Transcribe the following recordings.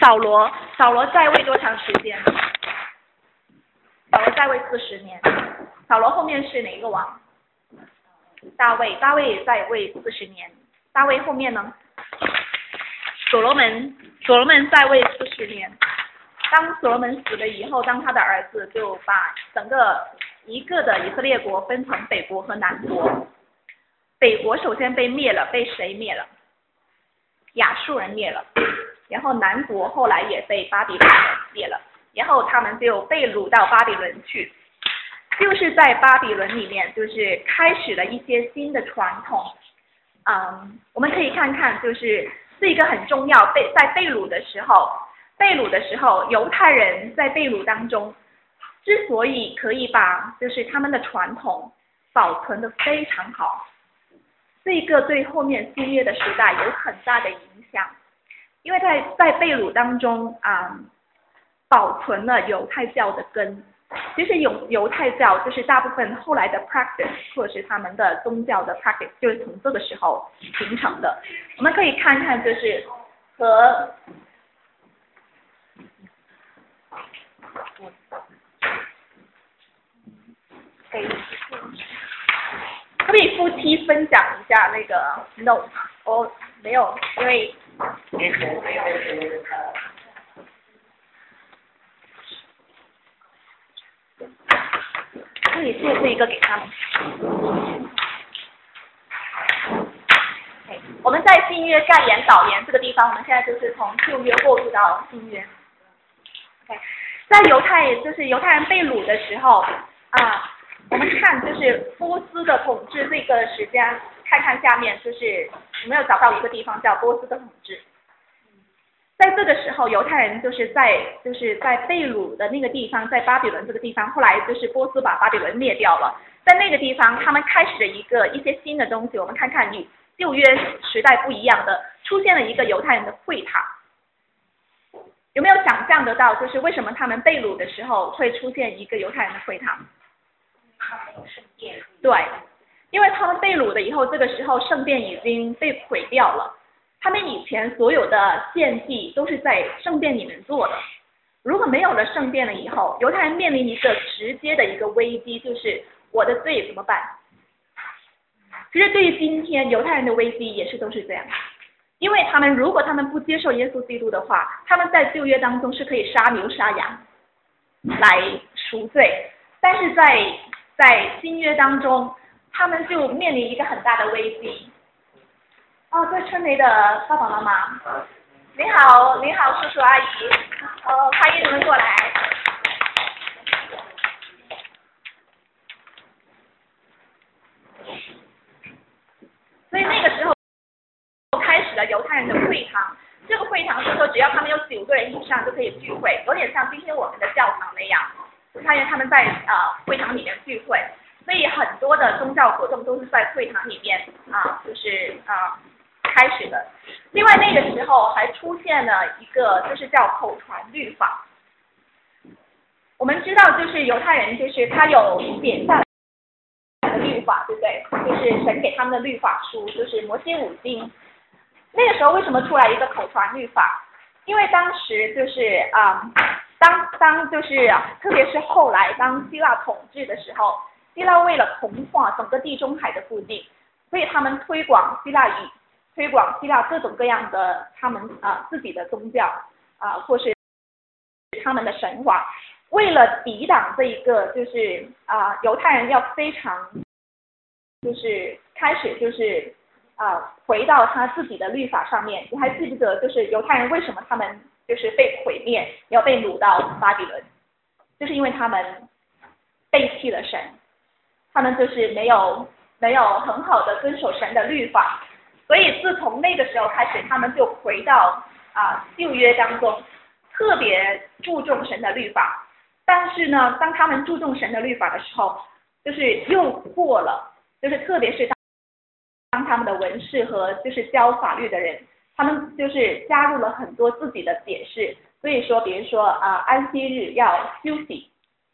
扫罗在位多长时间？扫罗在位40年。扫罗后面是哪一个王？大卫也在位40年。大卫后面呢？所罗门在位40年。当所罗门死了以后，当他的儿子就把整个一个的以色列国分成北国和南国。北国首先被灭了，被谁灭了？亚述人灭了。然后南国后来也被巴比伦人灭了，然后他们就被掳到巴比伦去。就是在巴比伦里面，就是开始了一些新的传统。我们可以看看，就是是一个很重要，在被掳的时候，犹太人在被掳当中，之所以可以把就是他们的传统保存得非常好，这个对后面新约的时代有很大的影响，因为在被掳当中保存了犹太教的根。其实犹太教就是大部分后来的 practice 或者是他们的宗教的 practice 就是从这个时候形成的。我们可以看看就是和可不可以夫妻分享一下那个 note？ 没有，因为可以借这一个给他们。我们在新约概言导言这个地方，我们现在就是从旧约过渡到新约。在犹太人被掳的时候我们看就是波斯的统治这个时间，看看下面就是有没有找到一个地方叫波斯的统治。在这个时候，犹太人就是在被掳的那个地方，在巴比伦这个地方，后来就是波斯把巴比伦灭掉了，在那个地方他们开始了一些新的东西。我们看看与旧约时代不一样的，出现了一个犹太人的会堂。有没有想象得到，就是为什么他们被掳的时候会出现一个犹太人的会堂？对，因为他们被掳了以后，这个时候圣殿已经被毁掉了。他们以前所有的献祭都是在圣殿里面做的，如果没有了圣殿了以后，犹太人面临一个直接的一个危机，就是我的罪怎么办？其实对于今天犹太人的危机也是都是这样，因为如果他们不接受耶稣基督的话，他们在旧约当中是可以杀牛杀羊来赎罪，但是在新约当中，他们就面临一个很大的危机。在春雷的爸爸妈妈，你好，叔叔阿姨，欢迎你们过来。所以那个时候开始了犹太人的会堂，这个会堂是说只要他们有9个人以上就可以聚会，有点像今天我们的教堂那样，看见他们在会堂里面聚会，所以很多的宗教活动都是在会堂里面开始的。另外那个时候还出现了一个就是叫口传律法。我们知道就是犹太人就是他有写下来的律法，对不对？就是神给他们的律法书，就是摩西5经。那个时候为什么出来一个口传律法？因为当时就是特别是后来当希腊统治的时候，希腊为了同化整个地中海的附近，所以他们推广希腊语，推广希腊各种各样的他们自己的宗教或是他们的神话。为了抵挡这一个就是犹太人要非常就是开始就是回到他自己的律法上面。你还记不记得就是犹太人为什么他们就是被毁灭，要被掳到巴比伦？就是因为他们背弃了神，他们就是没有很好的遵守神的律法。所以自从那个时候开始，他们就回到旧约当中，特别注重神的律法。但是呢，当他们注重神的律法的时候，就是又过了，就是特别是当他们的文士和就是教法律的人，他们就是加入了很多自己的解释。所以说，比如说安息日要休息，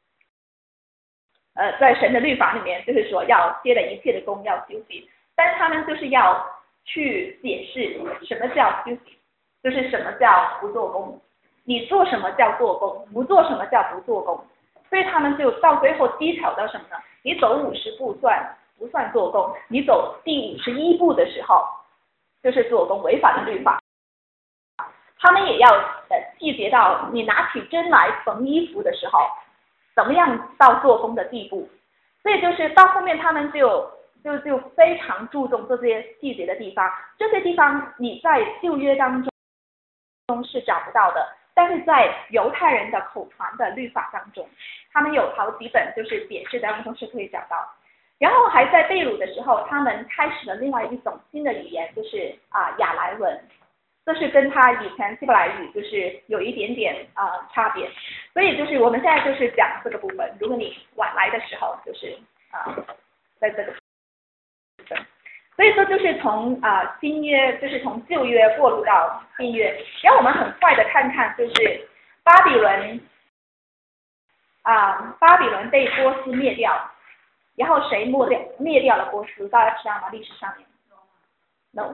在神的律法里面就是说要歇了一切的工要休息，但是他们就是要去解释什么叫休息，就是什么叫不做工。 你做什么叫做工，不做什么叫不做工。所以他们就到最后低潮到什么呢？你走50步不算做工，你走第51步的时候就是做工，违反了律法。他们也要细节到你拿起针来缝衣服的时候，怎么样到做工的地步。所以就是到后面他们就非常注重这些细节的地方，这些地方你在旧约当中是找不到的，但是在犹太人的口传的律法当中，他们有好几本就是解释当中是可以找到。然后还在被掳的时候，他们开始了另外一种新的语言，就是亚兰文，这是跟他以前希伯来语就是有一点点差别。所以就是我们现在就是讲这个部分，如果你晚来的时候就是在这个部分。所以说就是从新约，就是从旧约过渡到新约。然后我们很快的看看，就是巴比伦被波斯灭掉，然后谁灭掉了波斯？大家知道吗？历史上面 ？No。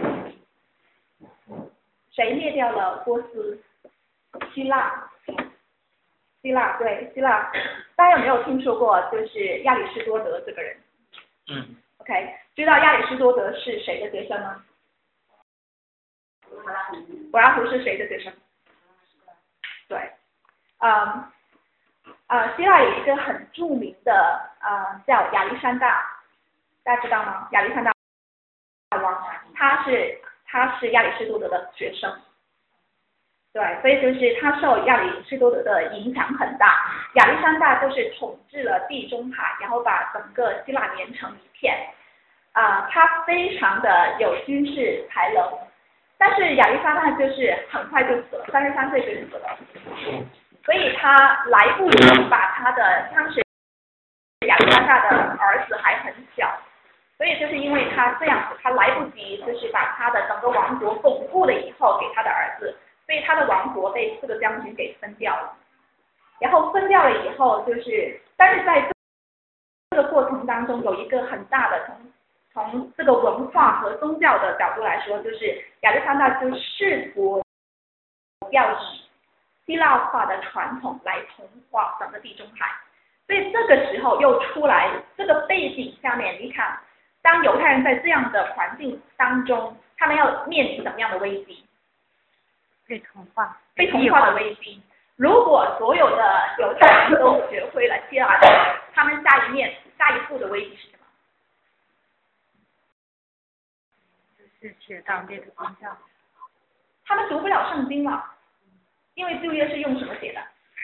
谁灭掉了波斯？希腊。对，希腊。大家有没有听说过就是亚里士多德这个人？OK， 知道亚里士多德是谁的学生吗？柏拉图是谁的学生？对，希腊有一个很著名的叫亚历山大，大家知道吗？亚历山大王，他是亚里士多德的学生。对，所以就是他受亚里士多德的影响很大。亚历山大就是统治了地中海，然后把整个希腊连成一片。他非常的有军事才能，但是亚历山大就是很快就死了，33岁就死了。所以他来不及把他的当时亚历山大的儿子还很小，所以就是因为他这样子，他来不及就是把他的整个王国巩固了以后给他的儿子。所以他的王国被4个将军给分掉了，然后分掉了以后，但是在这个过程当中有一个很大的从这个文化和宗教的角度来说，就是亚历山大就试图要以希腊化的传统来同化整个地中海。所以这个时候又出来这个背景下面，你看，当犹太人在这样的环境当中，他们要面临什么样的危机？被同化的危机。如果所有的犹太人都学会了希腊语，他们下一步的危机是什么？ 就是学当地的宗教。 他们读不了圣经了，因为旧约是用什么写的？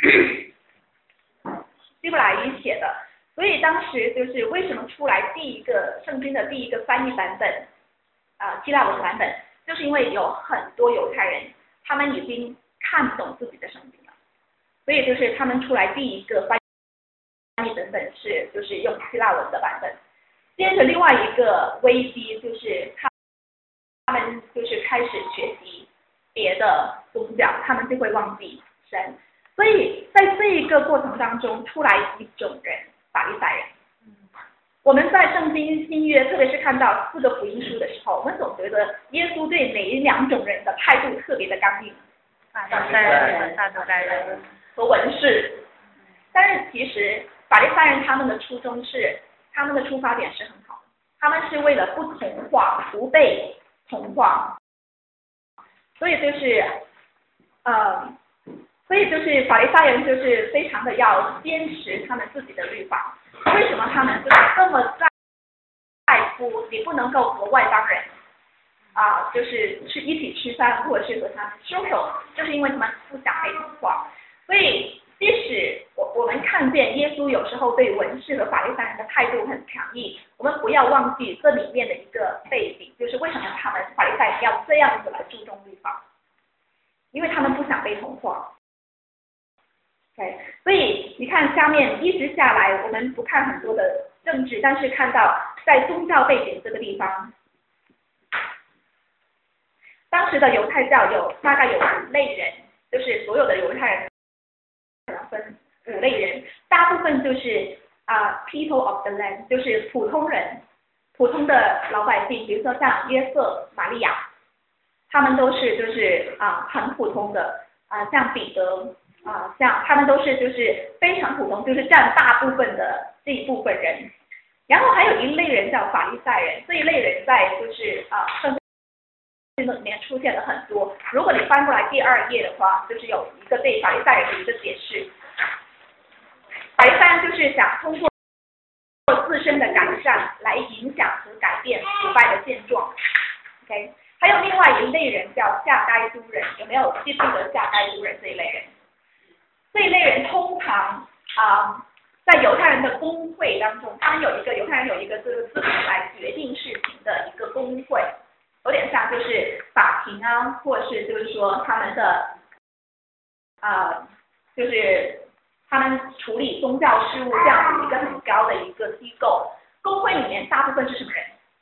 希伯来语写的。所以当时就是为什么出来第一个圣经的第一个翻译版本，希腊文版本，就是因为有很多犹太人。他们已经看不懂自己的圣经了，所以就是他们出来第一个翻译本本就是用希腊文的版本。接着另外一个危机就是他们就是开始学习别的宗教，他们就会忘记神。所以在这一个过程当中出来一种人，法利赛人。我们在圣经新约，特别是看到4个福音书的时候，我们总觉得耶稣对哪2种人的态度特别的刚硬， 法利赛人、撒都该人和文士。但是其实法利赛人他们的出发点是很好的，他们是为了不同化，不被同化，所以就是法利赛人就是非常的要坚持他们自己的律法。为什么他们就是这么在乎你不能够和外邦人就是一起吃饭，或者是和他们social，就是因为他们不想被同化。所以即使我们看见耶稣有时候对文士和法利赛人的态度很强硬，我们不要忘记这里面的一个背景，就是为什么他们法利赛人要这样子来注重律法，因为他们不想被同化。Okay， 所以你看下面一直下来，我们不看很多的政治，但是看到在宗教背景这个地方，当时的犹太教大概有5类人，就是所有的犹太人分5类人，大部分就是people of the land， 就是普通人，普通的老百姓，比如说像约瑟、玛利亚，他们都是就是很普通的。 像彼得像他们都是就是非常普通，就是占大部分的这一部分人。然后还有一类人叫法利赛人，这一类人在就是圣经里面出现了很多。如果你翻过来第2页的话，就是有一个对法利赛人的一个解释。法利赛人就是想通过自身的改善来影响和改变腐败的现状。OK， 还有另外一类人叫夏该督人，有没有记不记得夏该督人这一类人？这一类人通常在犹太人的公会当中，犹太人有一个这个资格来决定事情的一个公会，有点像就是法庭或是就是说他们的就是他们处理宗教事务这样子一个很高的一个机构。公会里面大部分是什么人？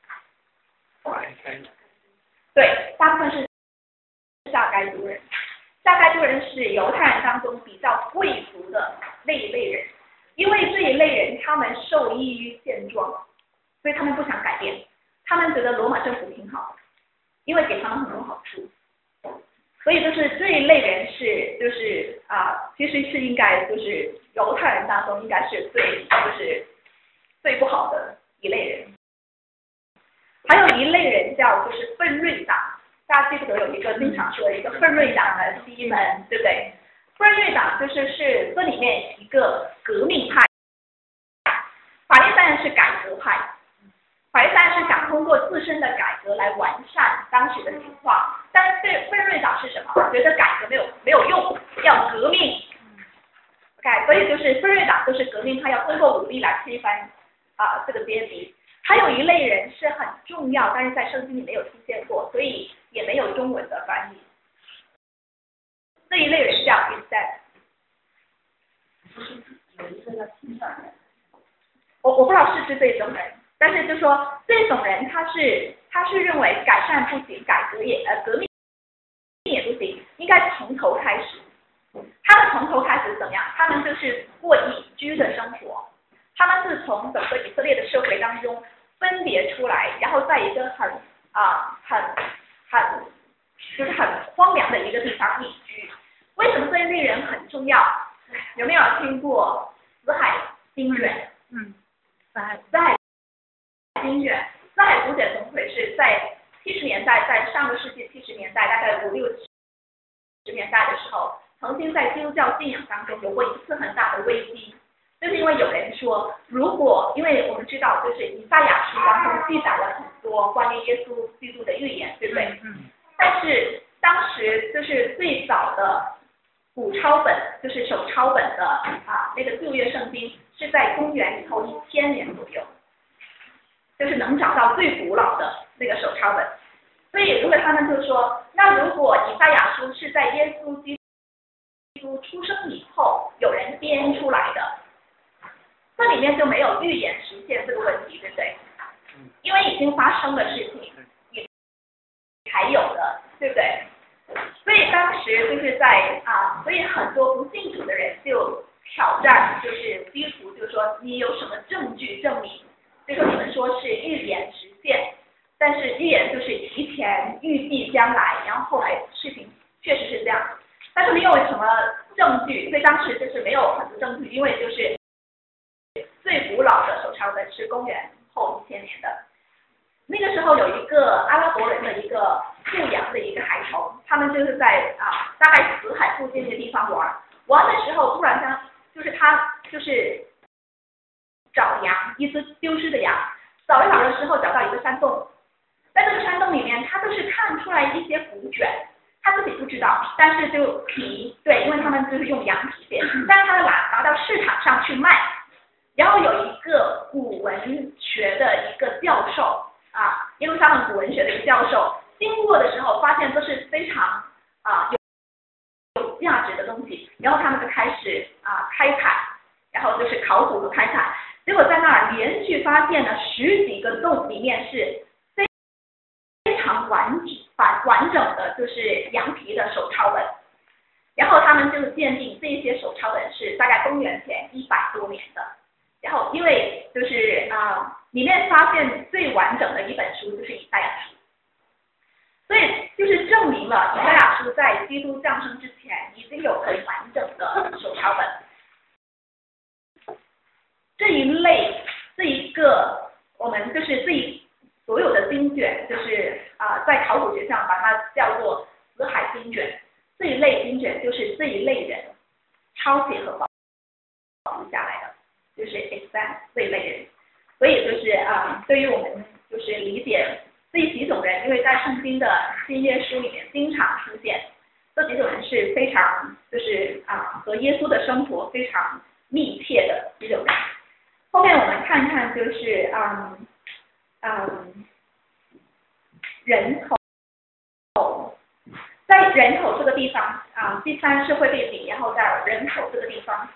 对，大部分是夏该督人。夏该督人是犹太人当中比较贵族的那一类人，因为这一类人他们受益于现状，所以他们不想改变，他们觉得罗马政府挺好，因为给他们很多好处，所以就是这一类人是就是其实是应该就是犹太人当中应该是最不好的一类人。还有一类人叫就是奋锐党，大家记不得有一个经常说的一个奋锐党的西门，对不对？奋锐党是这里面一个革命派，法利赛人是改革派，法利赛人是想通过自身的改革来完善当时的情况，但是奋锐党是什么？觉得改革没有用，要革命。OK， 所以就是奋锐党就是革命派，要通过武力来推翻这个阶级。还有一类人是很重要，但是在圣经里没有出现过，所以也没有中文的翻译。这一类人叫 Instead。我不知道是不是这种人，但是就说这种人他是认为改善不行，改革革命也不行，应该从头开始。他们从头开始怎么样？他们就是过隐居的生活。他们是从整个以色列的社会当中分别出来，然后在一个很荒凉的一个地方隐居。为什么这一类人很重要？有没有听过死海经卷？死海经卷，死海古典总会是在70年代，在上个世纪70年代，大概50、60年代的时候，曾经在基督教信仰当中有过一次很大的危机。就是因为有人说，因为我们知道，就是以赛亚书当中记载了很多关于耶稣基督的预言，对不对？但是当时就是最早的古抄本，就是手抄本的那个旧约圣经，是在公元以后1000年左右，就是能找到最古老的那个手抄本。所以如果他们就说，那如果以赛亚书是在耶稣基督出生以后有人编出来的，这里面就没有预言实现这个问题，对不对？因为已经发生的事情，也还有的，对不对？所以当时就是在所以很多不信主的人就挑战，就是基督徒就说你有什么证据证明？就说你们说是预言实现，但是预言就是提前预计将来，然后后来事情确实是这样，但是没有什么证据，所以当时就是没有很多证据，因为就是最古老的手抄本是公元后1000年的。那个时候有一个阿拉伯人的一个牧羊的一个孩童，他们就是在大概死海附近的地方玩的时候，突然间就是他就是找羊，一只丢失的羊，找一找的时候找到一个山洞，在这个山洞里面，他就是看出来一些骨卷，他自己不知道，但是就皮，对，因为他们就是用羊皮剪，但是他拿到市场上去卖。然后有一个古文学的一个教授耶路撒冷古文学的一个教授经过的时候，发现这是非常有价值的东西，然后他们就开始开采，然后就是考古和开采，结果在那儿连续发现了10几个洞，里面是非常完整的，就是羊皮的手抄本。然后他们就鉴定这些手抄本是大概公元前100多年的。然后因为就是里面发现最完整的一本书就是以赛亚书，所以就是证明了以赛亚书在基督降生之前一经有很完整的手抄本。这一个我们就是所有的经卷，就是在考古学上把它叫做死海经卷。这一类经卷就是这一类人抄写和保留下来的，就是 extant 这一类人。所以就是对于我们就是理解这几种人，因为在圣经的新约书里面经常出现，这几种人是非常就是和耶稣的生活非常密切的几种人。后面我们看看就是人口，在人口这个地方第三社会背景，然后在人口这个地方。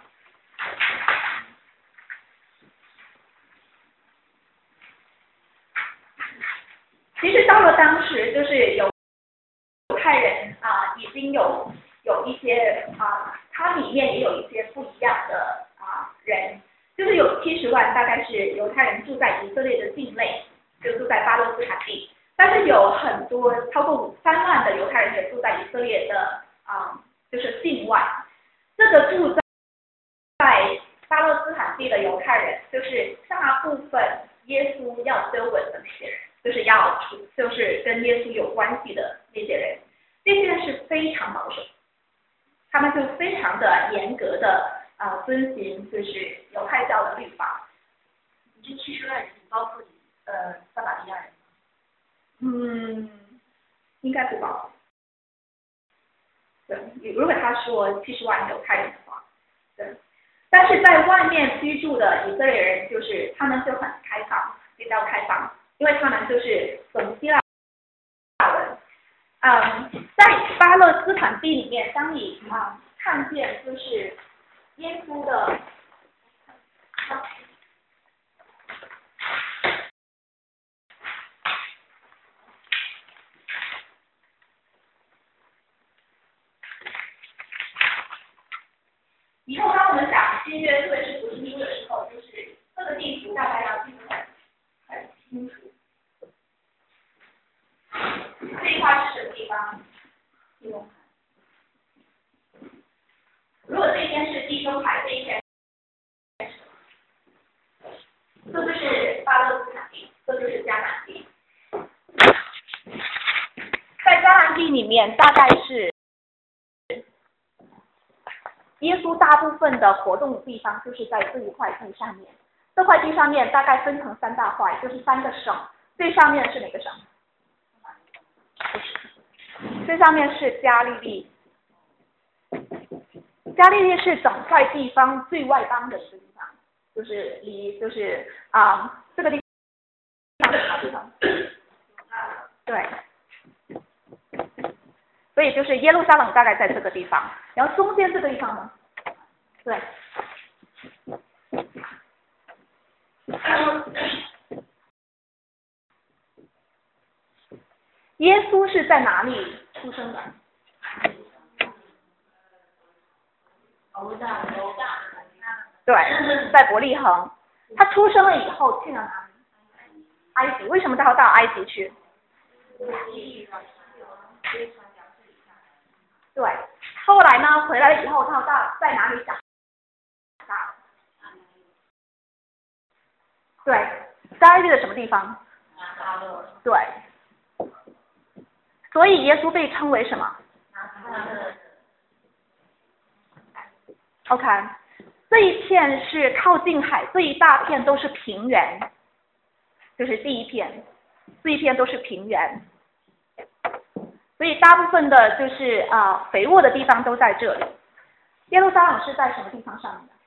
其实到了当时，就是犹太人已经有一些它里面也有一些不一样的人，就是有70万，大概是犹太人住在以色列的境内，就住在巴勒斯坦地，但是有很多超过3万的犹太人也住在以色列的就是境外。这个住在巴勒斯坦地的犹太人，就是大部分耶稣要追吻的那些人。就是跟耶稣有关系的那些人，这些人是非常保守，他们就非常的严格的遵循就是犹太教的律法。 你这70万人包括撒玛利亚人吗？ 应该不包括。对，如果他说70万犹太人的话，对。但是在外面居住的以色列人，就是他们就很开放，比较开放。因为他们就是懂希腊文，在巴勒斯坦地里面，当你看见就是耶稣的，以后当我们讲新约特别是读经书的时候，就是这个地图大概要记得很清楚。这一块是什么地方？如果这边是地中海，这一边，这就是巴勒斯坦地，这就是迦南地。在迦南地里面，大概是耶稣大部分的活动地方就是在这一块地上面。这块地上面大概分成3大块，就是3个省。最上面是哪个省？最上面是加利利。加利利是整块地方最外邦的一个地方，就是这个地方是什么地方？对。所以就是耶路撒冷大概在这个地方，然后中间这个地方呢？对。耶稣是在哪里出生的？对，在伯利恒。他出生了以后去了哪里？埃及。为什么他要到埃及去？对。后来呢？回来了以后，他在哪里长大？对，加利利的什么地方？对。所以耶稣被称为什么？OK， 这一片是靠近海，这一大片都是平原，就是第一片，这一片都是平原，所以大部分的就是肥沃的地方都在这里。耶路撒冷是在什么地方上面的？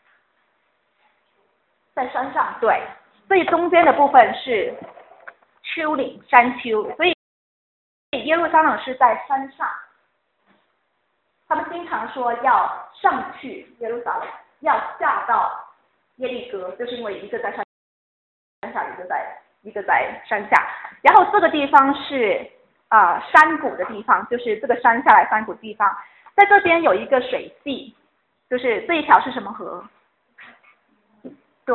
在山上，对，最中间的部分是丘陵山丘，所以耶路撒冷是在山上。他们经常说要上去耶路撒冷，要下到耶利哥，就是因为一个在山上，一个在山下。然后这个地方是山谷的地方，就是这个山下来山谷的地方。在这边有一个水系，就是这一条是什么河？对，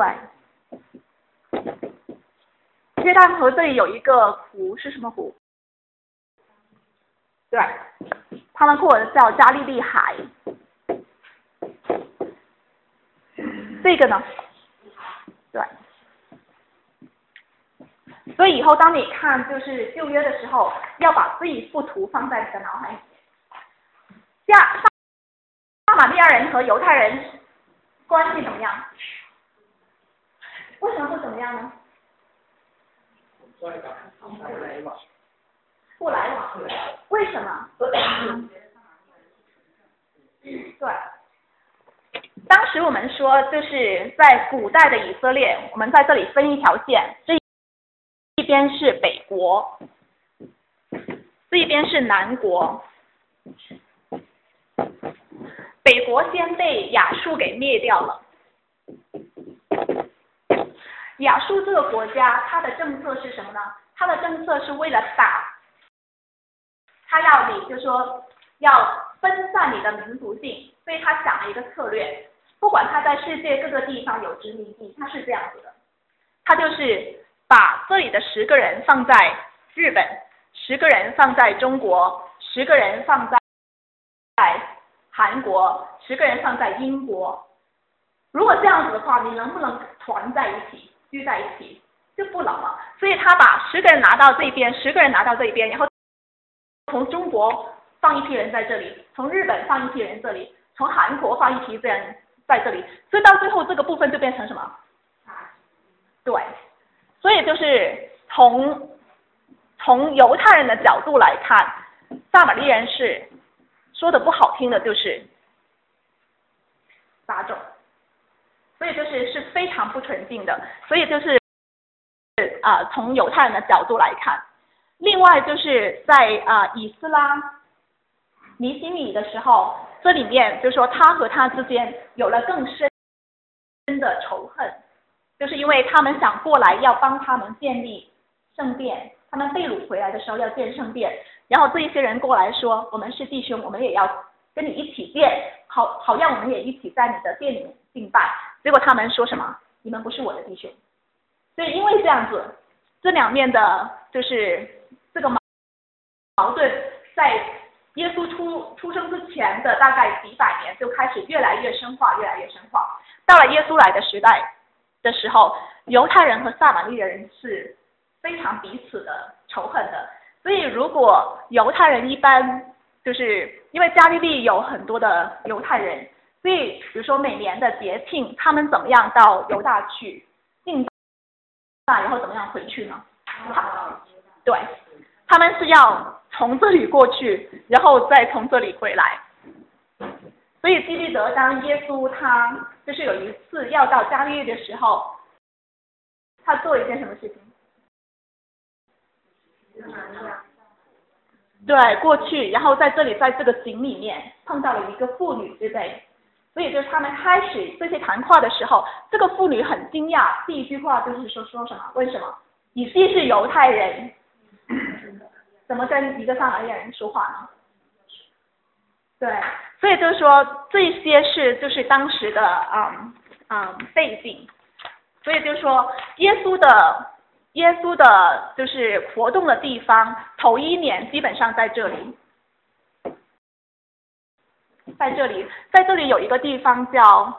约旦河这里有一个湖，是什么湖？对，他们或者叫加利利海， 这个呢？对。所以以后当你看就是旧约的时候，要把这一幅图放在你的脑海里面。撒玛利亚人和犹太人关系怎么样？为什么会怎么样呢？不来往。为什么？对。当时我们说，就是在古代的以色列，我们在这里分一条线，这一边是北国，这一边是南国。北国先被亚述给灭掉了。亚述这个国家，它的政策是什么呢？它的政策是为了打，它要你就说要分散你的民族性，所以他想了一个策略。不管他在世界各个地方有殖民地，他是这样子的，他就是把这里的10个人放在日本，10个人放在中国，10个人放在韩国，10个人放在英国。如果这样子的话，你能不能团在一起，聚在一起？就不能了。所以他把10个人拿到这边，10个人拿到这边，然后从中国放一批人在这里，从日本放一批人这里，从韩国放一批人在这里，所以到最后这个部分就变成什么？对，所以就是从犹太人的角度来看，撒玛利人是说的不好听的，就是杂种，所以就是非常不纯净的，所以就是从犹太人的角度来看。另外就是在以斯拉尼希米的时候，这里面就是说他和他之间有了更深的仇恨，就是因为他们想过来要帮他们建立圣殿，他们被掳回来的时候要建圣殿，然后这一些人过来说，我们是弟兄，我们也要跟你一起建，好让我们也一起在你的殿里面敬拜。结果他们说什么？你们不是我的弟兄。所以因为这样子，这两面的就是这个矛盾，在耶稣出生之前的大概几百年就开始越来越深化，越来越深化。到了耶稣来的时代的时候，犹太人和撒玛利亚人是非常彼此的仇恨的。所以如果犹太人一般就是因为加利利有很多的犹太人，所以比如说每年的节庆，他们怎么样到犹大去敬拜，然后怎么样回去呢？对，他们是要从这里过去，然后再从这里回来。所以基利德当耶稣他就是有一次要到加利利的时候，他做了一件什么事情？对，过去，然后在这里在这个井里面碰到了一个妇女之辈，所以就是他们开始这些谈话的时候，这个妇女很惊讶，第一句话就是说什么？为什么？你既是犹太人，怎么跟一个撒玛利亚人说话呢？对，所以就是说这些是就是当时的背景，所以就是说耶稣的就是活动的地方，头1年基本上在这里，在这里有一个地方叫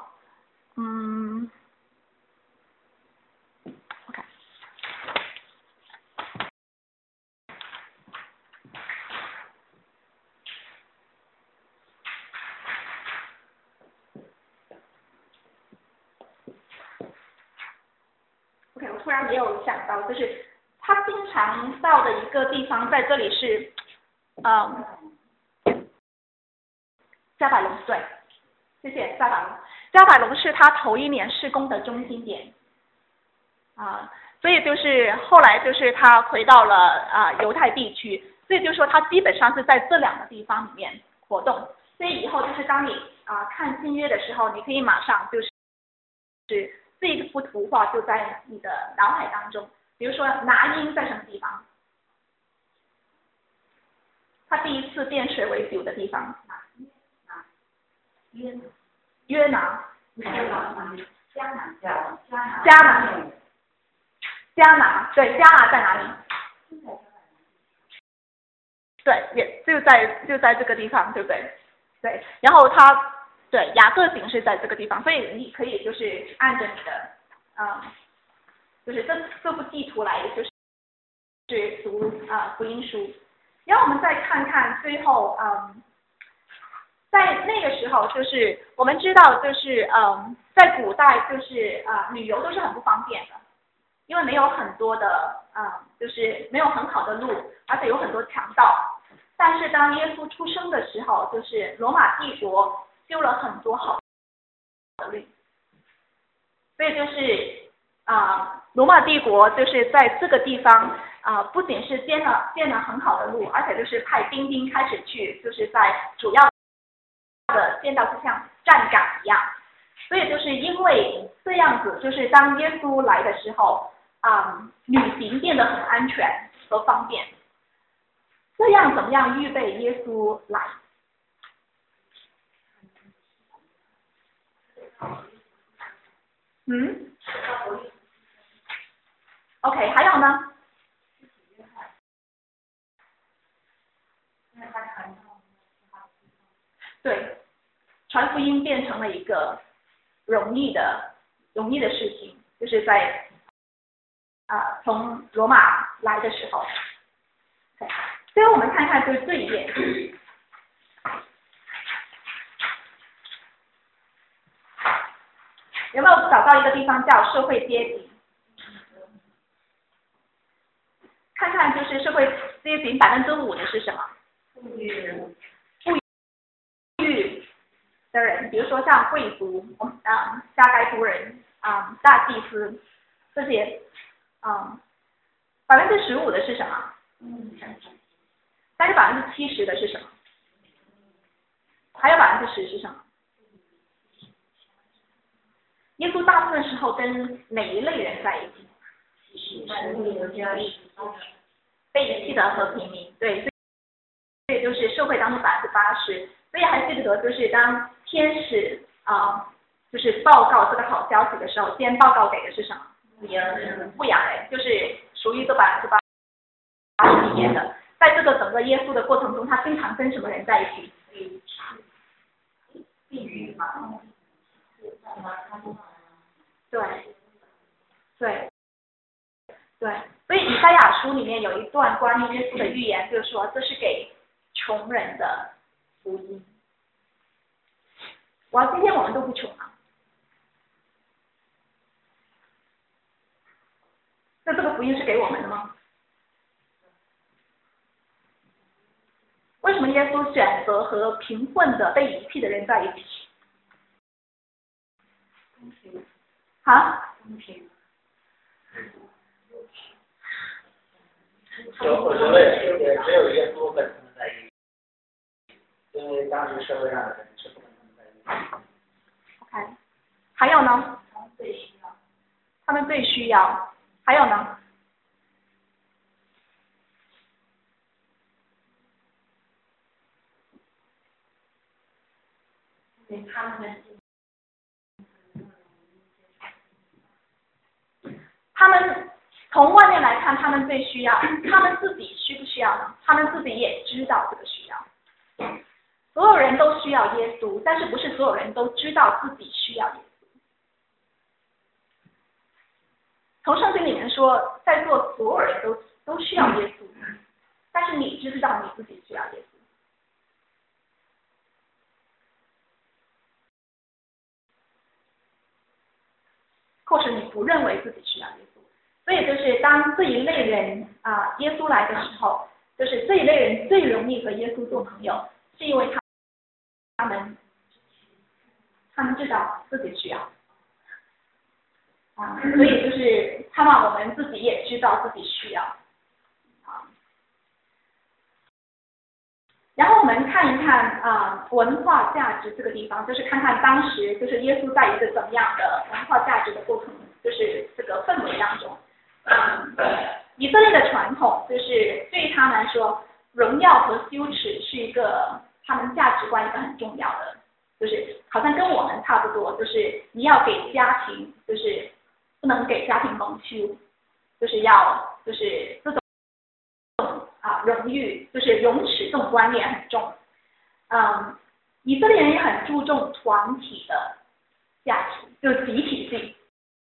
OK， 我突然没有想到，就是他经常到的一个地方，在这里是，加百隆，对，谢谢加百隆。加百隆是他头1年事工的中心点，所以就是后来就是他回到了犹太地区，所以就是说他基本上是在这2个地方里面活动。所以以后就是当你看新约的时候，你可以马上就是这一幅图画就在你的脑海当中。比如说拿因在什么地方？他第一次变水为酒的地方。约拿。迦拿，对，迦拿在哪里？对，也就在这个地方，对不对？对，然后他对，雅各井是在这个地方，所以你可以就是按着你的就是这幅地图来就是读福音书。然后我们再看看最后在那个时候就是我们知道就是在古代就是旅游都是很不方便的，因为没有很多的就是没有很好的路，而且有很多强盗。但是当耶稣出生的时候，就是罗马帝国修了很多好的路，所以就是罗马帝国就是在这个地方不仅是建了很好的路，而且就是派兵丁开始去，就是在主要的建造就像站岗一样。所以就是因为这样子，就是当耶稣来的时候旅行变得很安全和方便。这样怎么样预备耶稣来？OK， 还有呢？对，传福音变成了一个容易的事情，就是在从罗马来的时候。最后我们看看就是这一页，有没有找到一个地方叫社会阶级？看看就是社会阶级5%的是什么？富裕的人，比如说像贵族，加该族人，大祭司这些，15%的是什么？但是70%的是什么？还有10%是什么？耶稣大部分时候跟哪一类人在一起？被遗弃的和平民，对，所以就是社会当中80%，所以还记得就是当天使就是报告这个好消息的时候，先报告给的是什么？不良人，就是属于这80%里面的。在这个整个耶稣的过程中，他经常跟什么人在一起？对，所以以赛亚书里面有一段关于耶稣的预言，就是说这是给穷人的福音。今天我们都不穷啊，那这个福音是给我们的吗？为什么耶稣选择和贫困的被遗弃的人在一起？ 我觉得只有耶稣本身在一起，因为当时社会上的人是不可能在一起。 OK， 还有呢？他们最需要。还有呢？他们从外面来看，他们最需要，他们自己需不需要呢？他们自己也知道这个需要。所有人都需要耶稣，但是不是所有人都知道自己需要耶稣。从圣经里面说，在座所有人都需要耶稣，但是你知不知道你自己需要耶稣？或者你不认为自己需要耶稣？所以就是当这一类人耶稣来的时候，就是这一类人最容易和耶稣做朋友，是因为他们知道自己需要所以就是我们自己也知道自己需要然后我们看一看文化价值这个地方，就是看看当时就是耶稣在一个怎么样的文化价值的过程，就是这个氛围当中。以色列的传统就是对于他们来说，荣耀和羞耻是一个他们价值观一个很重要的，就是好像跟我们差不多，就是你要给家庭，就是不能给家庭蒙羞，就是要就是这种荣誉，就是荣耻这种观念很重。 以色列人也很注重团体的价值，就是集体性，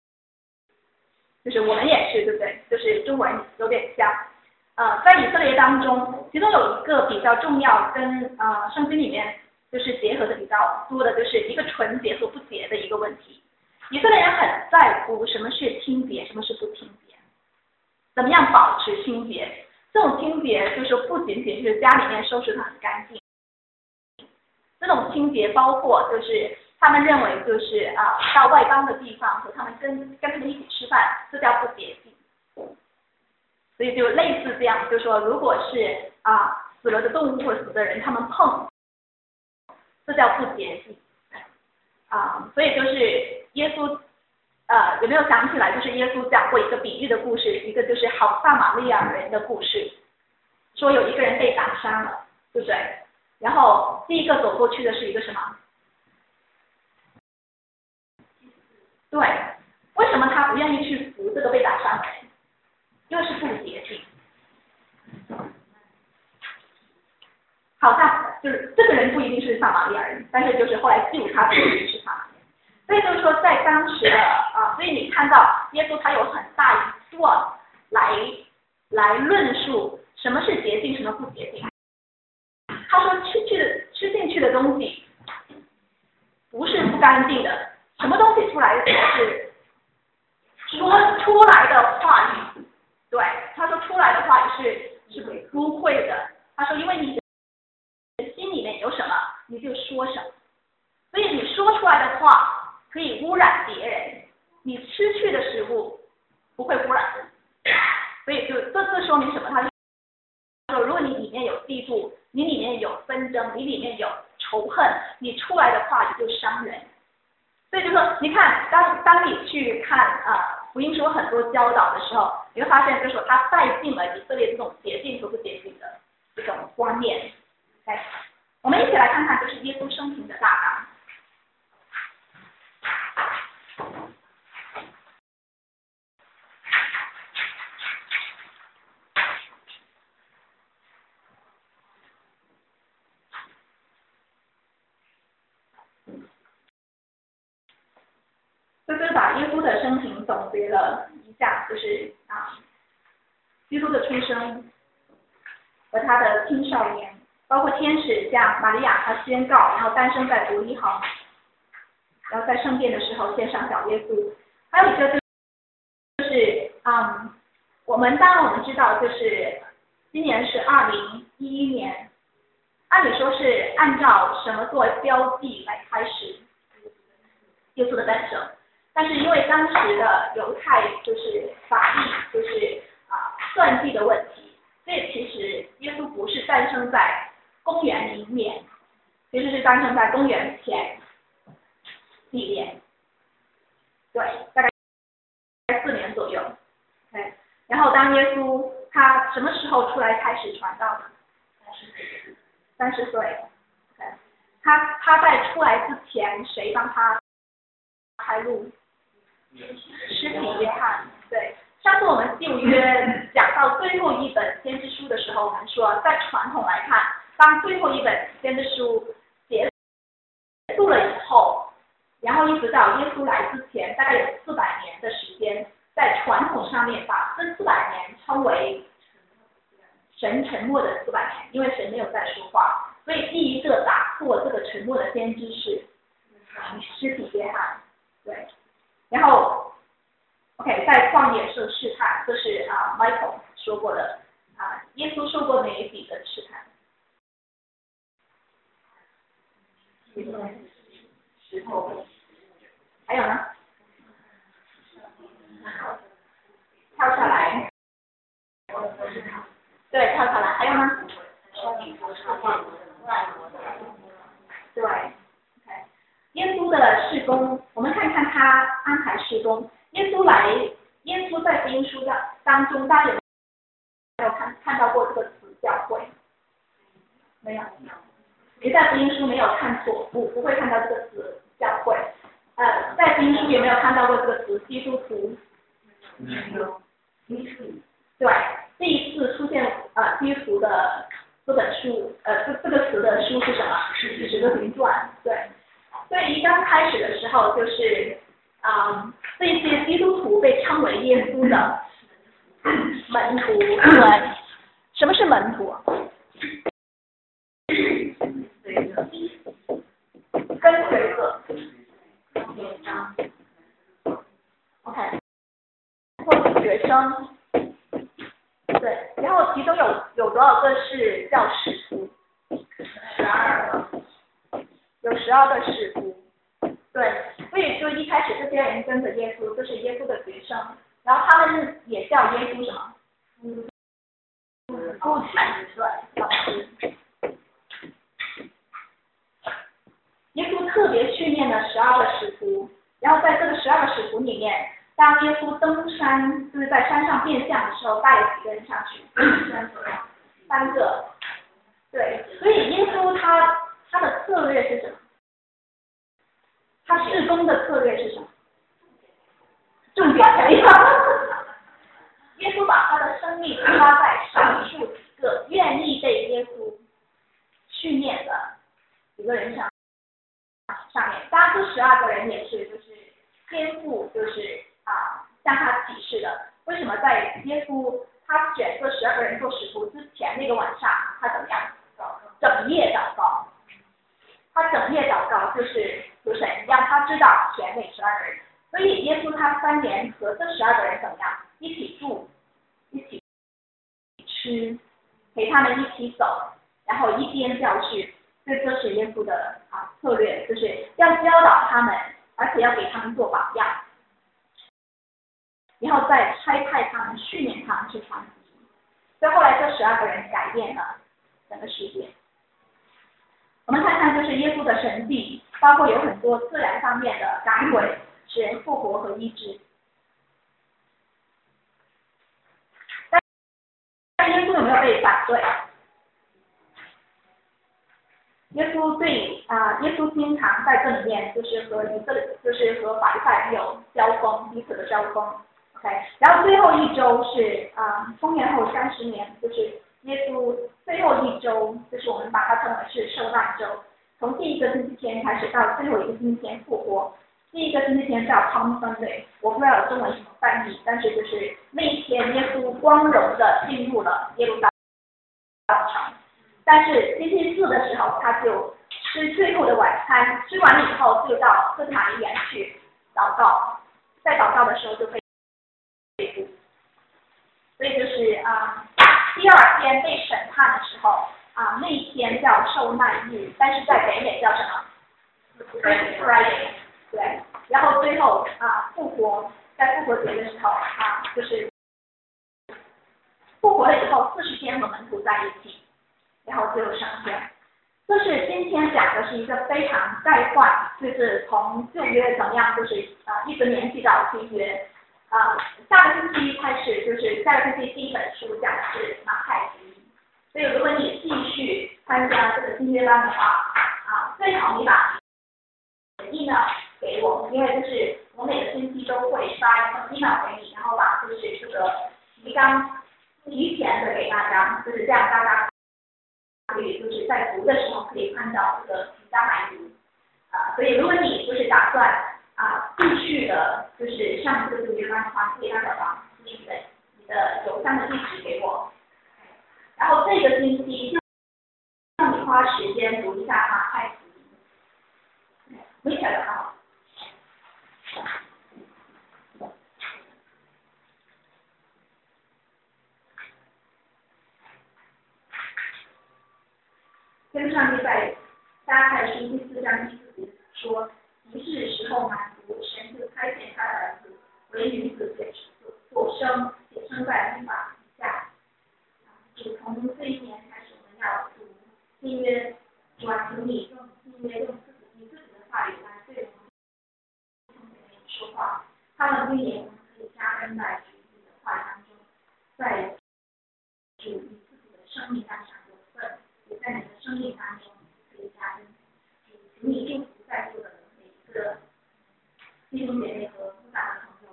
就是我们也是，对不对？就是中国人有点像。在以色列当中，其中有一个比较重要，跟圣经里面就是结合的比较多的，就是一个纯洁和不洁的一个问题。以色列人很在乎什么是清洁，什么是不清洁，怎么样保持清洁。这种清洁就是不仅仅是家里面收拾得很干净，这种清洁包括就是他们认为就是到外邦的地方和他们跟他们一起吃饭，这叫不洁净。所以就类似这样，就是说，如果是死了的动物或者死的人，他们碰，这叫不洁净。所以就是耶稣，有没有想起来？就是耶稣讲过一个比喻的故事，一个就是好撒玛利亚人的故事，说有一个人被打伤了，对不对？然后第一个走过去的是一个什么？对，为什么他不愿意去扶这个被打伤的人？因为是不洁净，好像就是这个人不一定是撒玛利亚人，但是就是后来救他的人是撒玛利亚人。所以就是说，在当时的所以你看到耶稣他有很大一段来论述什么是洁净，什么不洁净。他说吃进去的东西不是不干净的，什么东西出来的是说出来的话语。对，他说出来的话是污秽的。他说，因为你的心里面有什么，你就说什么。所以你说出来的话可以污染别人，你吃去的食物不会污染。所以就这说明什么？他说，如果你里面有嫉妒，你里面有纷争，你里面有仇恨，你出来的话语就伤人。所以就说，你看，当你去看福音书很多教导的时候，你会发现就是说他带进了以色列这种洁净和不洁净的这种观念。OK， 我们一起来看看就是耶稣生平的大纲。就是把耶稣的生平总结了一下，就是基督的出生和他的青少年，包括天使向玛利亚他宣告，然后诞生在伯利恒，然后在圣殿的时候献上小耶稣。还有一个就是我们知道就是今年是2011年，按理说是按照什么作为标记来开始耶稣的诞生。但是因为当时的犹太就是法律就是算计的问题，所以其实耶稣不是诞生在公元0年，其实是诞生在公元前几年，对，大概4年左右。OK， 然后当耶稣他什么时候出来开始传道呢？30岁。OK， 他在出来之前，谁帮他开路？施洗约翰。对，上次我们旧约讲到最后一本先知书的时候，我们说在传统来看，当最后一本先知书结束了以后，然后一直到耶稣来之前，大概有400年的时间，在传统上面把这400年称为神沉默的400年，因为神没有在说话，所以第一个打破这个沉默的先知是施洗约翰。对。然后 ，OK， 在旷野受试探，这是Michael 说过的耶稣受过哪几个试探？石头。还有呢？跳下来。对，跳下来。还有呢？对。耶稣的事工，我们看看他安排事工。耶稣在福音书当中，大家有没有看到过这个词教会？没有。你在福音书没有看错，不会看到这个词教会。在福音书有没有看到过这个词基督徒？没有。对，第一次出现基督徒的这本书，这个词的书是什么？十个形状，对。所以一刚开始的时候，就是这些基督徒被称为耶稣的门徒。对，什么是门徒？跟随者。OK， 或者学生。对，然后其中有多少个是叫使徒？12个，有12个使徒。对，所以就一开始这些人跟着耶稣，就是耶稣的学生，然后他们也叫耶稣什么？夫子，对，老师。耶稣特别训练了12个使徒，然后在这个12个使徒里面，当耶稣登山，就是在山上变相的时候，带了几个人上去？3个。对，所以耶稣他的策略是什么？他事工的策略是什么？重点培养。耶稣把他的生命花在少数几个愿意被耶稣训练的几个人上面。当然，这12个人也是就是天父就是向他启示的。为什么在耶稣他选这12个人做使徒之前那个晚上，他怎么样？整夜祷告。他整夜祷告就是求神让他知道前那12个人。所以耶稣他3年和这12个人怎么样？一起住，一起吃，陪他们一起走，然后一边教训。这是耶稣的策略，就是要教导他们，而且要给他们做榜样，然后再差派他们训练他们去传福音。所以后来这12个人改变了整个世界。我们看看就是耶稣的神迹，包括有很多自然方面的赶鬼、使人复活和医治。但耶稣有没有被反对？耶稣经常在这里面就是和法利赛人有交锋，彼此的交锋。OK， 然后最后一周是公元后30年，就是耶稣最后一周，就是我们把它称为是受难周，从第一个星期天开始到最后一个星期天复活。第一个星期天叫 Palm Sunday， 我不知道有中文什么翻译，但是就是那一天耶稣光荣的进入了耶路撒冷城。但是星期4的时候，他就吃最后的晚餐，吃完了以后就到哥特玛利园去祷告，在祷告的时候就被捕。所以就是第2天被审判的时候那一天叫受难日，但是在北美叫什么 ？Friday， 对。然后最后复活，在复活节的时候就是复活了以后40天和门徒在一起。然后就升天。这是今天讲的是一个非常概括，就是从旧约怎么样，就是一直联系到新约。下个星期开始，就是下个星期第一本书讲的是马太福音。所以如果你继续参加这个新约班的话，最好你把 email 给我，因为就是我每个星期都会发一封 email 给你，然后把就是这个提纲提前的给大家，就是这样大家可以就是在读的时候可以看到这个提纲来读。所以如果你就是打算继续的就是上这个新约班的话，可以按照就是你的邮箱的地址给我。然后这个星期就让你花时间读一下马太福音，没想到跟上帝在加太书第4章第4节说，即是时候满足，神就差遣他的儿子为女子所生，且生在律法以下。从这一年开始，我们要读新约，转求你用新约用你自己的话语来对我们说话，他们对言我们可以加增在主你的话当中，在主你自己的生命当中有份，也在你的生命当中可以加增。主你祝福在座的每一个弟兄姐妹和牧长的朋友，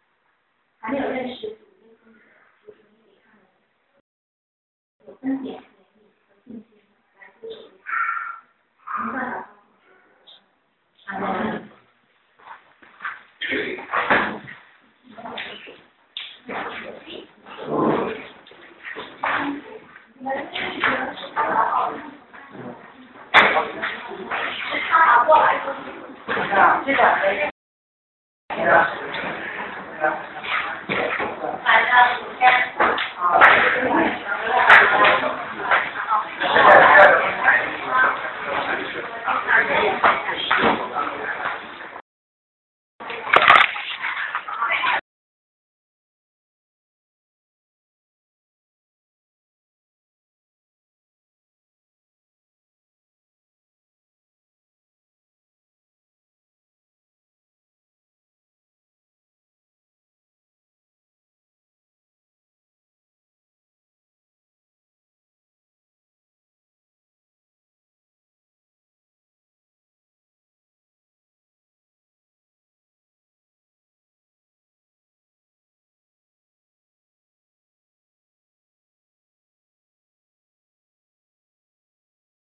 还没有认识主耶稣的，主你给他们有恩典。 这两个。晚上5天。